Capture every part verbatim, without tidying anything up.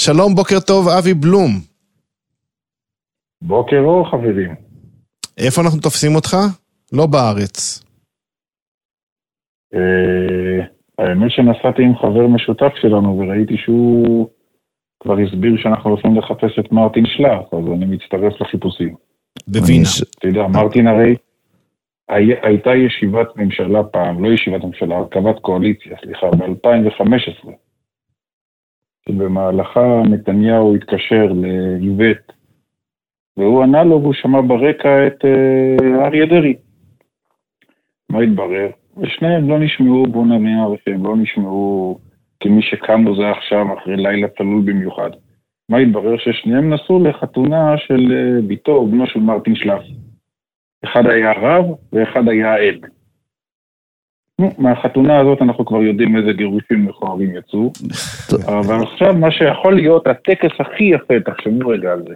שלום, בוקר טוב, אבי בלום. בוקר אור, חברים. איפה אנחנו תופסים אותך? לא בארץ. האמת שנסעתי עם חבר משותף שלנו, וראיתי שהוא כבר הסביר שאנחנו הולכים לחפש את מרטין שלח, אז אני מצטרף לחיפושים. בווינה. אתה יודע, מרטין הרי, הייתה ישיבת ממשלה פעם, לא ישיבת ממשלה, הרכבת קואליציה, סליחה, ב-אלפיים וחמש עשרה. שבמהלכה נתניהו התקשר ליבט, והוא ענה לו, והוא שמע ברקע את אריה דרעי. מה התברר? ושניהם לא נשמעו, בוא נאמר, שהם לא נשמעו כמי שקמו זה עכשיו אחרי לילה צלול במיוחד. מה התברר? ששניהם נסעו לחתונה של ביתו או בנו של מרטין שלח. אחד היה רב ואחד היה עד. מהחתונה הזאת אנחנו כבר יודעים איזה גירושים מכוערים יצאו. אבל עכשיו מה שיכול להיות הטקס הכי יפה, תחשבו רגע על זה.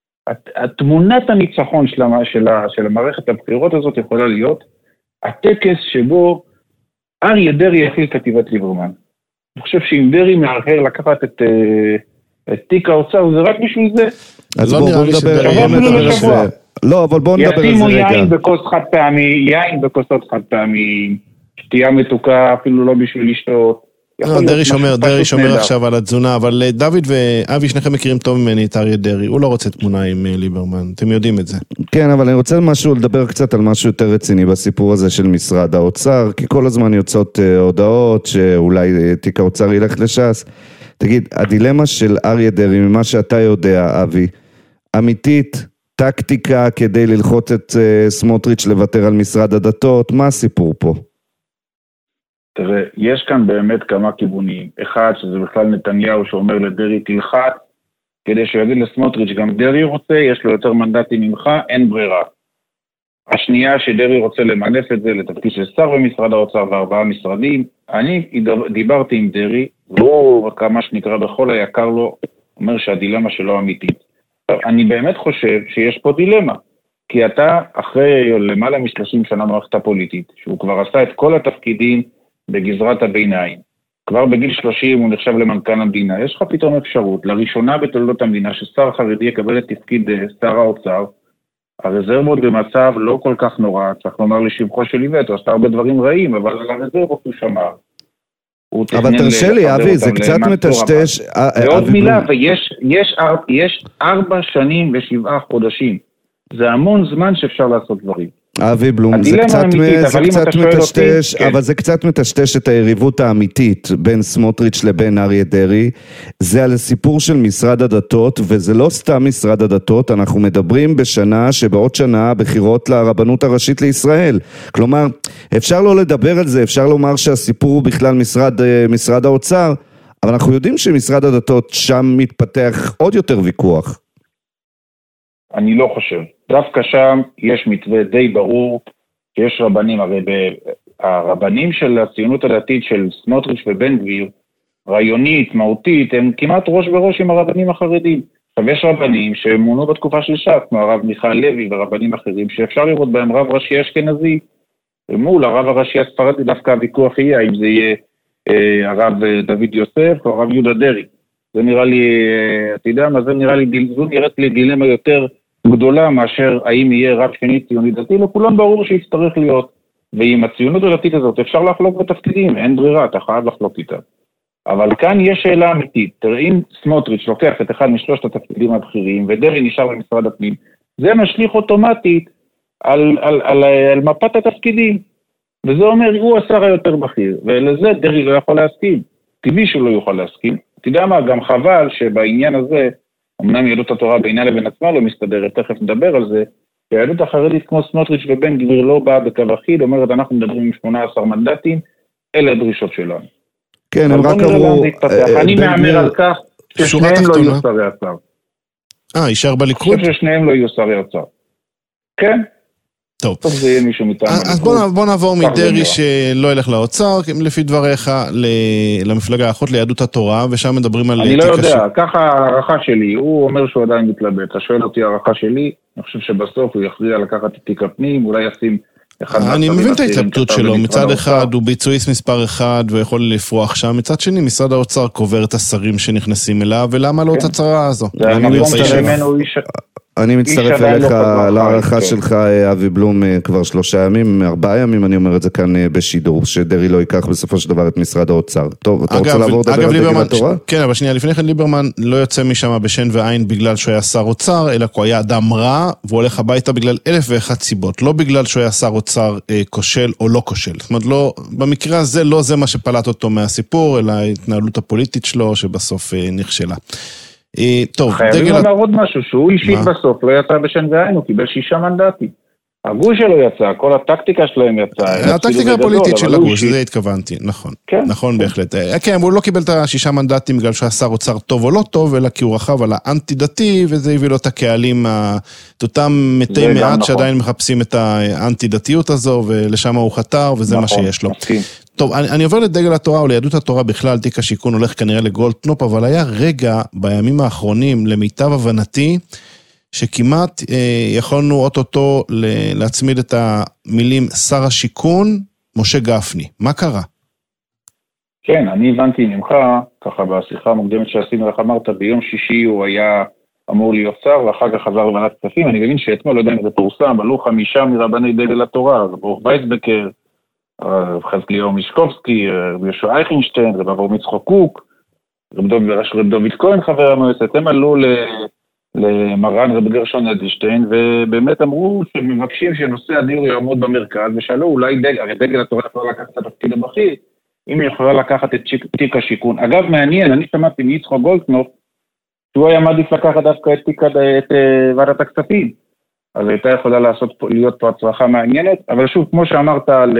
התמונת הניצחון של, של, של המערכת הבחירות הזאת יכולה להיות הטקס שבו אריה דרעי יחליט כתיבת ליברמן. אני חושב שאם דרעי מאחר לקחת את, את תיק האוצר, זה רק בשביל זה. אז בואו בוא נדבר על זה. לא, אבל בואו נדבר על זה רגע. ישימו יין בכוס חד פעמי, יין בכוסות חד פעמי, שתייה מתוקה, אפילו לא בשביל לשתות. דרעי שומר, דרעי שומר עכשיו על התזונה, אבל דוד ואבי, שניכם מכירים טוב ממני את אריה דרעי, הוא לא רוצה תמונה עם ליברמן, אתם יודעים את זה. כן, אבל אני רוצה משהו, לדבר קצת על משהו יותר רציני בסיפור הזה של משרד האוצר, כי כל הזמן יוצאות הודעות שאולי תיק האוצר ילך לש"ס. תגיד, הדילמה של אריה דרעי, ממה שאתה יודע, אבי, אמיתית, טקטיקה כדי ללחוץ את סמוטריץ' לוותר על משרד הדתות, מה הסיפור פה? תראה, יש כאן באמת כמה כיוונים. אחד, שזה בכלל נתניהו שאומר לדרעי תלחץ, כדי שיגיד לסמוטריץ' גם דרעי רוצה, יש לו יותר מנדטים ממך, אין ברירה. השנייה, שדרעי רוצה למנף את זה לתפקיד של שר במשרד האוצר וארבעה משרדים. אני דיברתי עם דרעי, והוא כמה שנקרא בכל היקר לו, אומר שהדילמה שלו אמיתית. אני באמת חושב שיש פה דילמה, כי אתה אחרי למעלה מ-שלושים שנה מערכת הפוליטית, שהוא כבר עשה את כל התפקידים, בגזרת הביניים. כבר בגיל שלושים הוא נחשב למנכ"ל המדינה. יש לך פתאום אפשרות, לראשונה בתולדות המדינה, ששר חרדי יקבל את תפקיד שר האוצר, הרזרבות במצב לא כל כך נורא, צריך לומר לשבחו של איווט, הוא עשה הרבה דברים רעים, אבל על הרזרבות הוא שמר. אבל תרשה לי, אבי, זה קצת מטשטש. ועוד מילה, ויש ארבע שנים ושבעה חודשים. זה המון זמן שאפשר לעשות דברים. אבי בלום, זה קצת, זה קצת מטשטש, אותי, אבל כן. זה קצת מטשטש את היריבות האמיתית בין סמוטריץ' לבין אריה דרעי. זה על הסיפור של משרד הדתות, וזה לא סתם משרד הדתות, אנחנו מדברים בשנה שבעוד שנה בחירות לרבנות הראשית לישראל. כלומר, אפשר לא לדבר על זה, אפשר לומר שהסיפור הוא בכלל משרד, משרד האוצר, אבל אנחנו יודעים שמשרד הדתות שם מתפתח עוד יותר ויכוח. אני לא חושב. דווקא שם יש מתווה די ברור, שיש רבנים, הרי הרבנים של הציונות הדתית של סמוטריץ' ובן גביר, רעיונית, מהותית, הם כמעט ראש בראש עם הרבנים החרדים. עכשיו יש רבנים שמונו בתקופה של ש"ס, כמו הרב מיכאל לוי ורבנים אחרים, שאפשר לראות בהם רב ראשי אשכנזי, ומול הרב הראשי הספרדי דווקא הוויכוח יהיה, אם זה יהיה אה, הרב דוד יוסף או הרב יהודה דרעי. זה נראה לי, אתה יודע מה, זה נראה לי, זו נראית לי דילמה יותר גדולה מאשר האם יהיה רב שני ציוני דתי, לכולם ברור שיצטרך להיות. ועם הציונות הדתית הזאת אפשר לחלוק בתפקידים, אין ברירה, אתה חייב לחלוק איתה. אבל כאן יש שאלה אמיתית, תראה, אם סמוטריץ' לוקח את אחד משלושת התפקידים הבכירים, ודרעי נשאר במשרד הפנים, זה משליך אוטומטית על, על, על, על מפת התפקידים. וזה אומר, הוא השר היותר בכיר, ולזה דרעי לא יכול להסכים. טבעי שהוא לא יוכל להסכים. אתה יודע מה, גם חבל שבעניין הזה, אמנם יהדות התורה בינה לבין עצמה לא מסתדרת, תכף נדבר על זה, היהדות החרדית כמו סמוטריץ' ובן גביר לא באה בקו אחיד, אומרת אנחנו מדברים עם שמונה עשרה מנדטים, אלה הדרישות שלנו. כן, הם רק אמרו... אני מאמר על כך ששניהם לא יהיו שרי האוצר. אה, יישאר בליכוד? אני חושב ששניהם לא יהיו שרי האוצר. כן. טוב. טוב, זה יהיה מישהו מטעם הליכוד. אז בוא נעבור מדרעי שלא ילך לאוצר, לפי דבריך, למפלגה האחות ליהדות התורה, ושם מדברים על... אני לא יודע, ככה הערכה שלי, הוא אומר שהוא עדיין מתלבט, אתה שואל אותי הערכה שלי, אני חושב שבסוף הוא יכריע לקחת את תיק הפנים, אולי ישים אני מבין את ההתלבטות שלו, מצד אחד הוא ביצועיסט מספר אחד ויכול לפרוח שם, מצד שני משרד האוצר קובר את השרים שנכנסים אליו, ולמה לא את הצרה הזו? אני מצטרף אליך להערכה שלך, אבי בלום, כבר שלושה ימים, ארבעה ימים, אני אומר את זה כאן בשידור, שדרי לא ייקח בסופו של דבר את משרד האוצר. טוב, אתה רוצה לעבור לדבר על דגל התורה? כן, אבל שנייה, לפני כן ליברמן לא יוצא משם בשן ועין בגלל שהוא היה שר אוצר, אלא הוא היה אדם רע, והוא הולך הביתה בגלל אלף ואחת סיבות, לא בגלל שהוא היה שר אוצר כושל או לא כושל. זאת אומרת, לא, במקרה הזה לא זה מה שפלט אותו מהסיפור, אלא ההתנהלות הפוליטית שלו, שבסוף נכשלה. טוב, חייבים לומר עוד משהו, שהוא אישית בסוף לא יצא בשן ועין, הוא קיבל שישה מנדטים. הגוש שלו יצא, כל הטקטיקה שלהם יצא. הטקטיקה הפוליטית של הגוש, זה התכוונתי, נכון. נכון בהחלט. כן, הוא לא קיבל את השישה מנדטים בגלל שהוא עשה אוצר טוב או לא טוב, אלא כי הוא רכב על האנטי דתי, וזה הביא לו את הקהלים, את אותם מתי מעט שעדיין מחפשים את האנטי דתיות הזו, ולשם הוא חתר, וזה מה שיש לו. טוב, אני, אני עובר לדגל התורה או ליהדות התורה בכלל, תיק השיקון הולך כנראה לגולדקנופ, אבל היה רגע בימים האחרונים, למיטב הבנתי, שכמעט אה, יכולנו אוטוטו להצמיד את המילים שר השיקון, משה גפני. מה קרה? כן, אני הבנתי ממך, ככה בשיחה המוקדמת שעשינו, איך אמרת, ביום שישי הוא היה אמור להיות שר, ואחר כך חזר לוועדת כספים. אני מבין שאתמול, לא יודע אם זה פורסם, עלו חמישה מרבני דגל התורה, ברוך וייסבקר, חזקאליהו מישקובסקי, יהושע אייכנשטיין, רב אברהם יצחק קוק, רב דוד כהן חבר המועצת, הם עלו למרן רב גרשון אדלשטיין, ובאמת אמרו שמבקשים שנושא הדיור יעמוד במרכז, ושאלו אולי דגל, הרי דגל התורה יכולה לקחת את התפקיד הבכיר, אם היא יכולה לקחת את תיק השיקון. אגב, מעניין, אני שמעתי מיצחק גולדקנופ, שהוא היה מעדיף לקחת דווקא את תיק את ועדת הכספים, אז הייתה יכולה לעשות, להיות פה הצלחה מעניינת, אבל שוב, כמו שאמרת על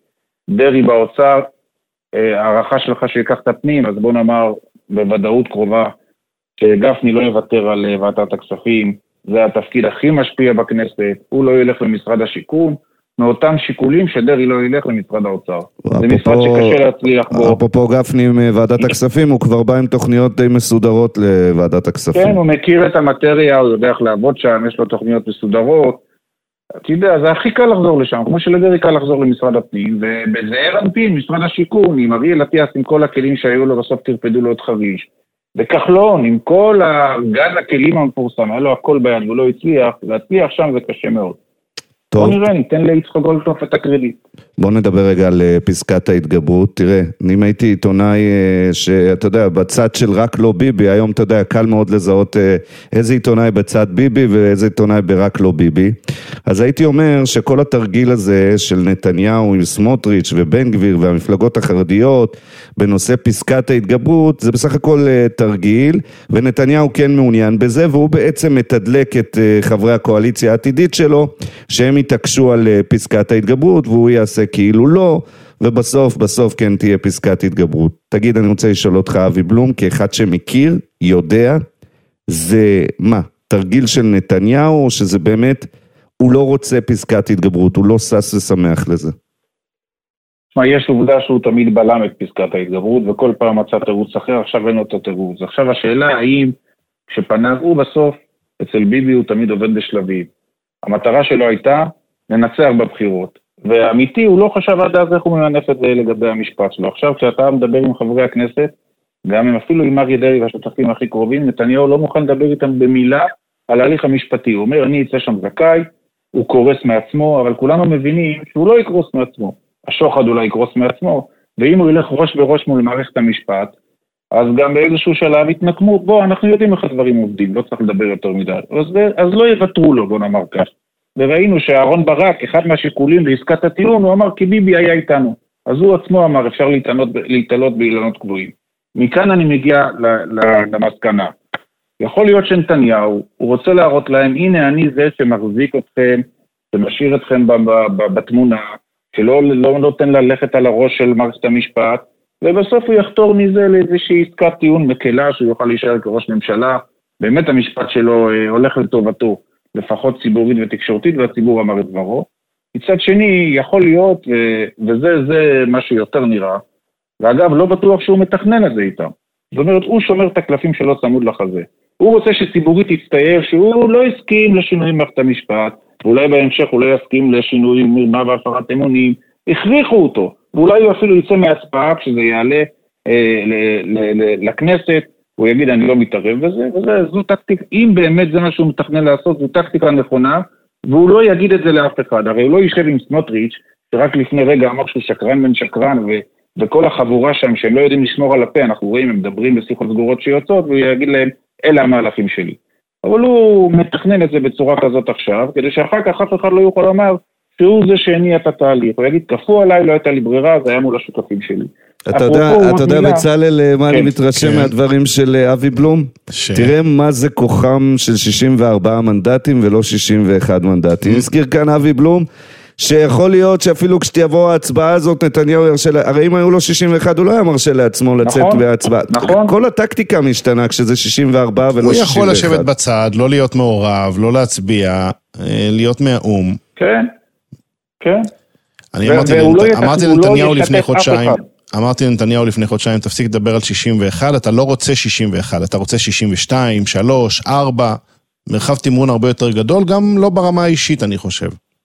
דרי באוצר, הערכה שלך שיקח את הפנים, אז בוא נאמר בוודאות קרובה, שגפני לא יוותר על ועדת הכספים, זה התפקיד הכי משפיע בכנסת, הוא לא ילך למשרד השיכון, מאותם שיקולים שדרי לא ילך למשרד האוצר. זה משרד שקשה להצליח בו. אפרופו גפני עם ועדת הכספים, הוא כבר בא עם תוכניות די מסודרות לוועדת הכספים. כן, הוא מכיר את המטריה, הוא יודע איך לעבוד שם, יש לו תוכניות מסודרות. אתה יודע, זה הכי קל לחזור לשם, כמו שלדרי קל לחזור למשרד הפנים, ובזעיר אנפין, משרד השיכון, עם אריאל אטיאס, עם כל הכלים שהיו לו, בסוף תרפדו לו את חריש. וכחלון, עם כל גן הכלים המפורסם, היה לו הכל ביד, והוא לא הצליח, להצליח שם זה קשה מאוד. טוב. בוא נראה, ניתן ליצחק גולדקנופ את הקרדיט. בוא נדבר רגע על פסקת ההתגברות. תראה, אם הייתי עיתונאי שאתה יודע, בצד של רק לא ביבי, היום אתה יודע, קל מאוד לזהות איזה עיתונאי בצד ביבי ואיזה עיתונאי ברק לא ביבי. אז הייתי אומר שכל התרגיל הזה של נתניהו עם סמוטריץ' ובן גביר והמפלגות החרדיות בנושא פסקת ההתגברות, זה בסך הכל תרגיל, ונתניהו כן מעוניין בזה, והוא בעצם מתדלק את חברי הקואליציה העתידית שלו, שהם יתעקשו על פסקת ההתגברות, והוא יעשה כאילו לא, ובסוף, בסוף כן תהיה פסקת התגברות. תגיד, אני רוצה לשאול אותך, אבי בלום, כאחד שמכיר, יודע, זה מה? תרגיל של נתניהו, או שזה באמת, הוא לא רוצה פסקת התגברות, הוא לא סס ושמח לזה? מה, יש עובדה שהוא תמיד בלם את פסקת ההתגברות, וכל פעם מצא תירוץ אחר, עכשיו אין אותו תירוץ. עכשיו השאלה, האם כשפניו הוא בסוף, אצל ביבי הוא תמיד עובד בשלבים. המטרה שלו הייתה לנצח בבחירות, והאמיתי הוא לא חשב עד אז איך הוא מנף את זה לגבי המשפט שלו. עכשיו כשאתה מדבר עם חברי הכנסת, גם אם אפילו עם אריה דרעי והשותפים הכי קרובים, נתניהו לא מוכן לדבר איתם במילה על ההליך המשפטי. הוא אומר, אני אצא שם זכאי, הוא קורס מעצמו, אבל כולנו מבינים שהוא לא יקרוס מעצמו. השוחד אולי יקרוס מעצמו, ואם הוא ילך ראש בראש מול מערכת המשפט, אז גם באיזשהו שלב התנקמו, בוא, אנחנו יודעים איך הדברים עובדים, לא צריך לדבר יותר מדי. אז, אז לא יוותרו לו, בוא נאמר כך. וראינו שאהרון ברק, אחד מהשיקולים לעסקת הטיעון, הוא אמר כי ביבי היה איתנו. אז הוא עצמו אמר, אפשר להתעלות באילנות גבוהים. מכאן אני מגיע למסקנה. יכול להיות שנתניהו, הוא רוצה להראות להם, הנה אני זה שמחזיק אתכם, שמשאיר אתכם בתמונה, שלא לא נותן ללכת על הראש של מערכת המשפט, ובסוף הוא יחתור מזה לאיזושהי עסקת טיעון מקלה, שהוא יוכל להישאר כראש ממשלה. באמת המשפט שלו הולך לטובתו, לפחות ציבורית ותקשורתית, והציבור אמר את דברו. מצד שני, יכול להיות, וזה זה מה שיותר נראה, ואגב, לא בטוח שהוא מתכנן את זה איתם. זאת אומרת, הוא שומר את הקלפים שלו צמוד לחזה. הוא רוצה שציבורית יצטייר שהוא לא הסכים לשינויים מערכת המשפט, ואולי בהמשך הוא לא יסכים לשינוי מרמה והפרת אמונים, הכריחו אותו, ואולי הוא אפילו יצא מהצבעה כשזה יעלה אה, ל- ל- ל- לכנסת, הוא יגיד אני לא מתערב בזה, וזה, זו טקטיקה, אם באמת זה מה שהוא מתכנן לעשות, זו טקטיקה נכונה, והוא לא יגיד את זה לאף אחד, הרי הוא לא יישב עם סמוטריץ' שרק לפני רגע אמר שהוא שקרן בן שקרן, ו- וכל החבורה שם שהם לא יודעים לשמור על הפה, אנחנו רואים, הם מדברים בשיחות סגורות שיוצאות, והוא יגיד להם, אלה המהלכים שלי. אבל הוא מתכנן את זה בצורה כזאת עכשיו, כדי שאחר כך אף אחד לא יוכל לומר שהוא זה שהניע את התהליך. הוא יגיד, כפו עליי, לא הייתה לי ברירה, זה היה מול השותפים שלי. אתה יודע, אתה יודע בצלאל, מה אני מתרשם מהדברים של אבי בלום? תראה מה זה כוחם של שישים וארבעה מנדטים ולא שישים ואחד מנדטים. הזכיר כאן אבי בלום, שיכול להיות שאפילו כשתבוא ההצבעה הזאת, נתניהו ירשה, הרי אם היו לו שישים ואחד, הוא לא היה מרשה לעצמו לצאת בהצבעה. נכון. כל הטקטיקה משתנה כשזה שישים וארבע ולא הוא שישים ואחד. יכול לשבת בצד, לא להיות מעורב, לא להצביע, להיות מהאום. כן, כן. אני אמרתי לנתניהו לפני חודשיים, אמרתי לנתניהו לפני חודשיים, תפסיק לדבר על שישים ואחד, אתה לא רוצה שישים ואחד, אתה רוצה שישים ושתיים, שלוש, ארבע, מרחב תמרון הרבה יותר גדול, גם לא ברמה האישית אני חושב.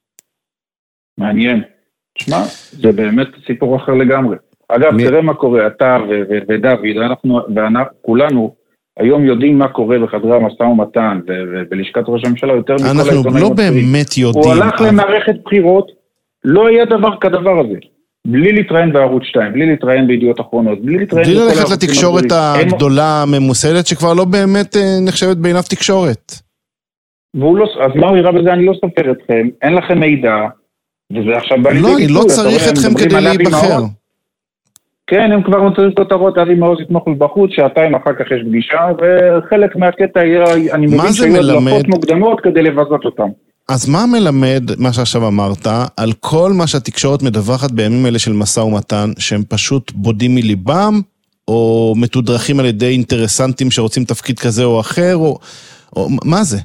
מעניין. תשמע, זה באמת סיפור אחר לגמרי. אגב, מ... תראה מה קורה, אתה ו- ו- ודוד, אנחנו, ואנחנו, כולנו, היום יודעים מה קורה בחדרי המשא ומתן, ו- ו- בלשכת ראש הממשלה, יותר מכל העיתונאים. אנחנו לא באמת יודעים. הוא הלך אבל... למערכת בחירות, לא היה דבר כדבר הזה. בלי להתראיין בערוץ שתיים, בלי להתראיין בידיעות אחרונות, בלי להתראיין... בלי ללכת לתקשורת הגדולה הממוסדת, שכבר לא באמת נחשבת בעיניו תקשורת. והוא לא, אז מה הוא יראה בזה? אני לא סופר אתכם, אין לכם מידע, וזה עכשיו בא לידי ביטוי. לא, אני לא צריך אתכם כדי להיבחר. כן, הם כבר מוצאים כותרות, אבי מעוז יתמוך בחוץ, שעתיים אחר כך יש פגישה, וחלק מהקטע יהיה, אני מבין שיהיו דלפות מוקדמות כדי לבזות אותם. אז מה מלמד, מה שעכשיו אמרת, על כל מה שהתקשורת מדווחת בימים אלה של משא ומתן, שהם פשוט בודים מליבם, או מתודרכים על ידי אינטרסנטים שרוצים תפקיד כזה או אחר, או, או מה זה?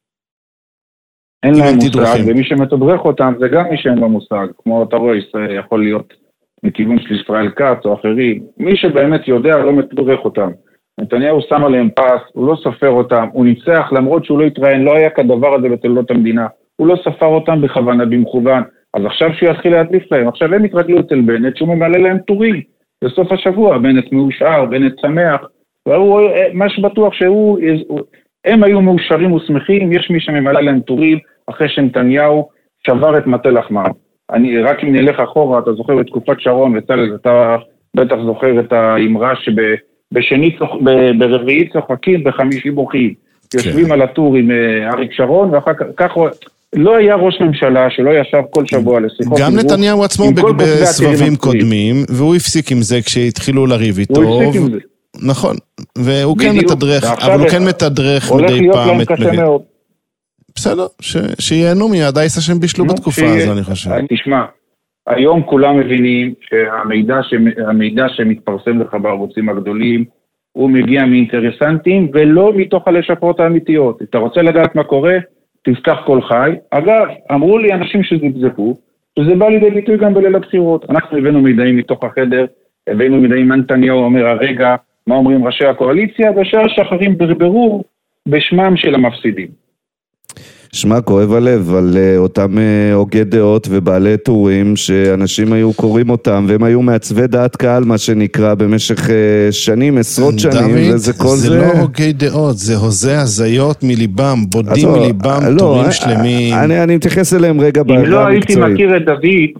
אין להם מושג, ומי שמתודרך אותם זה גם מי שאין לו מושג, כמו אתה רואה, יכול להיות מכיוון של ישראל כץ או אחרים, מי שבאמת יודע לא מתודרך אותם. נתניהו שם עליהם פס, הוא לא ספר אותם, הוא ניצח למרות שהוא לא התראיין, לא היה כדבר הזה בתולדות המדינה, הוא לא ספר אותם בכוונה, במכוון, אז עכשיו שהוא יתחיל להדליף להם, עכשיו הם התרגלו אצל בנט שהוא ממלא להם טורים, בסוף השבוע, בנט מאושר, בנט שמח, והוא, מה שבטוח שהוא, הם היו מאושרים ושמחים, יש מי שממלא להם טורים, אחרי שנתניהו שבר את מטה לחמם. אני, רק אם נלך אחורה, אתה זוכר את תקופת שרון, וצלל, אתה בטח זוכר את האמרה שבשני, ברביעי צוחקים, בחמישי בוכים. יושבים על הטור עם אריק שרון, ואחר כך, לא היה ראש ממשלה שלא ישב כל שבוע לשיחות. גם נתניהו עצמו בסבבים קודמים, והוא הפסיק עם זה כשהתחילו לריב איתו. הוא הפסיק עם זה. נכון, והוא כן מתדרך, אבל הוא כן מתדרך מדי פעם את מבין. בסדר, שיהנו מיד, אייסה שהם בישלו בתקופה הזו, אני חושב. תשמע, היום כולם מבינים שהמידע שמתפרסם לך בערוצים הגדולים, הוא מגיע מאינטרסנטים, ולא מתוך הלשפות האמיתיות. אתה רוצה לדעת מה קורה? תפתח כל חי. אגב, אמרו לי אנשים שזבזבו, שזה בא לידי ביטוי גם בליל הבחירות. אנחנו הבאנו מידעים מתוך החדר, הבאנו מידעים מה נתניהו אומר הרגע, מה אומרים ראשי הקואליציה, ושאר שחרים ברברור בשמם של המפסידים. שמע, כואב הלב על uh, אותם uh, הוגי דעות ובעלי טורים שאנשים היו קוראים אותם, והם היו מעצבי דעת קהל, מה שנקרא, במשך uh, שנים, עשרות שנים, דוד, וזה כל זה... זה לא הוגי דעות, זה הוזה הזיות מליבם, בודים לא, מליבם, לא, טורים שלמים. אני, אני מתייחס אליהם רגע בעיה מקצועית. אם לא הייתי מכיר את דוד,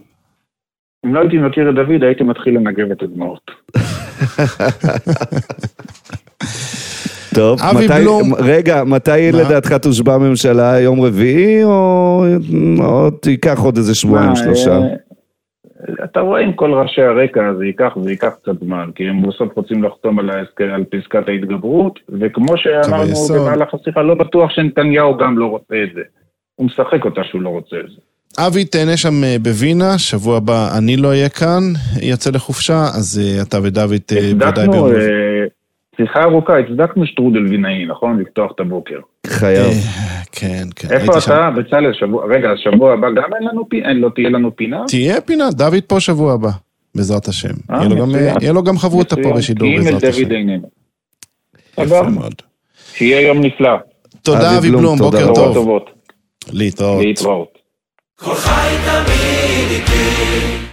אם לא הייתי מכיר את דוד, הייתי מתחיל לנגב את הדמעות. טוב, מתי, רגע, מתי לדעתך תושבע הממשלה? יום רביעי או, או תיקח עוד איזה שבועיים שלושה? אתה רואה עם כל ראשי הרקע, זה ייקח, זה ייקח קצת זמן, כי הם בסוף רוצים לחתום על, על פסקת ההתגברות, וכמו שאמרנו במהלך השיחה, לא בטוח שנתניהו גם לא רוצה את זה. הוא משחק אותה שהוא לא רוצה את זה. אבי, תהנה שם בווינה, שבוע הבא אני לא אהיה כאן, יוצא לחופשה, אז אתה ודוד ודאי ביום רביעי. שיחה ארוכה, הצדקנו שטרודל וינאי, נכון? לפתוח את הבוקר. חייב. כן, כן. איפה אתה? בצלאל, רגע, שבוע הבא גם אין לנו פינה? לא תהיה לנו פינה? תהיה פינה, דוד פה שבוע הבא, בעזרת השם. יהיה לו גם חברותה פה בשידור, בעזרת השם. דוד איננו. יפה מאוד. שיהיה יום נפלא. תודה, אבי בלום, בוקר טוב. להתראות. להתראות. כל חי תמיד איתי